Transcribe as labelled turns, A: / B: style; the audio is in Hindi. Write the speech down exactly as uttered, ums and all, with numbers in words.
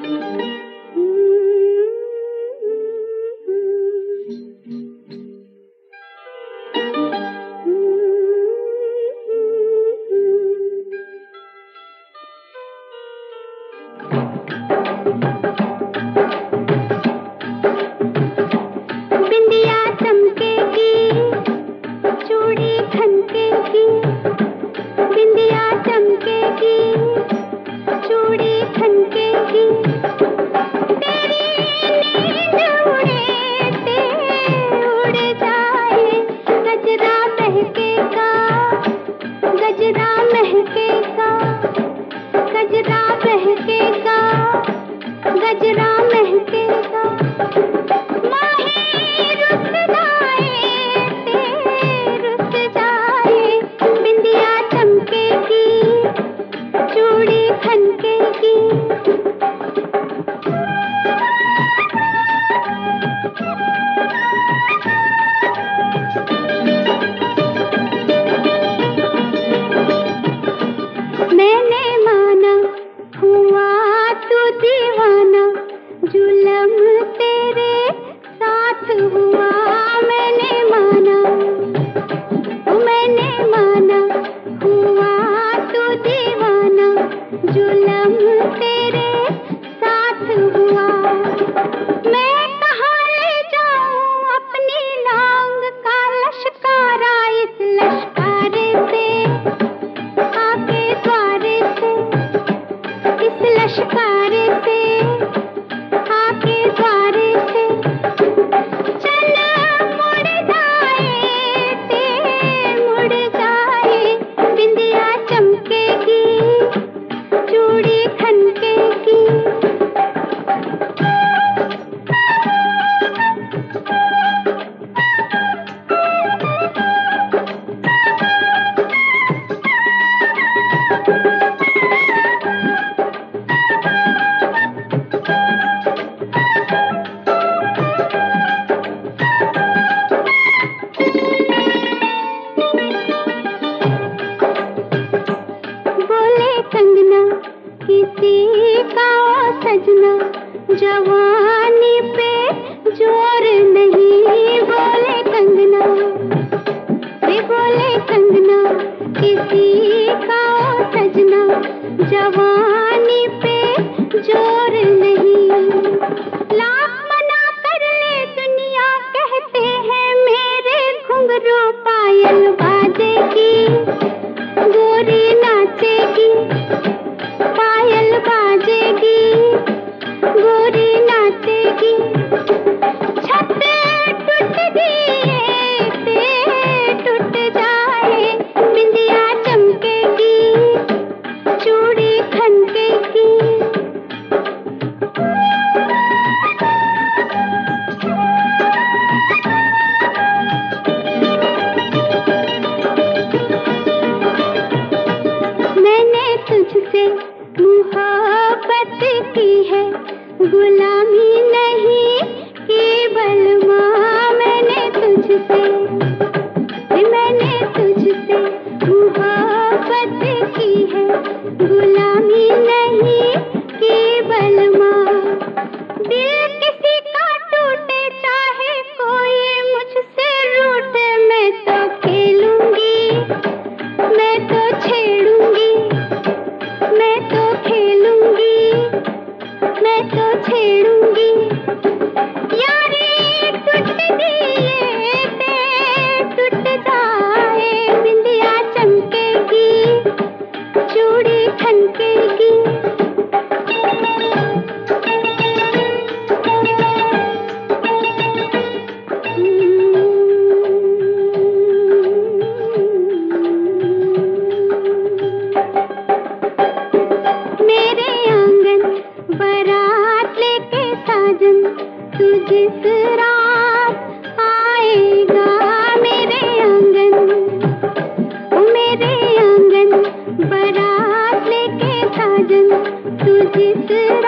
A: जवानी पे जोर नहीं, बोले कंगना, वे बोले कंगना, किसी का सजना, जवानी पे जोर नहीं। लाख मना कर ले दुनिया, कहते हैं मेरे घुंघरू पायल बाजेगी, गोरी नाचेगी, पायल बाजेगी, गोरी नाचेगी। छत टूट दिए ते टूट जाए, बिंदिया चमकेगी, चूड़ी खनकेगी। मैंने तुझसे मोहब्बत की है, गुलामी नहीं केवल माँ। मैंने तुझसे मैंने तुझसे मोहब्बत की है, गुलामी नहीं केवल माँ। दिल किसी का टूटे चाहे कोई मुझसे रूठे, मैं तो खेलूंगी, मैं तो छेड़ूंगी, मैं तो खेलूंगी, मैं तो छेड़ूंगी। यारी टूट दिए ते टूट जाए, बिंदिया चमकेगी, चूड़ी खनकेगी। मेरे आंगन बारात लेके साजन, तू जिस रात आएगा। मेरे आंगन ओ मेरे आंगन बारात लेके साजन, तू जिस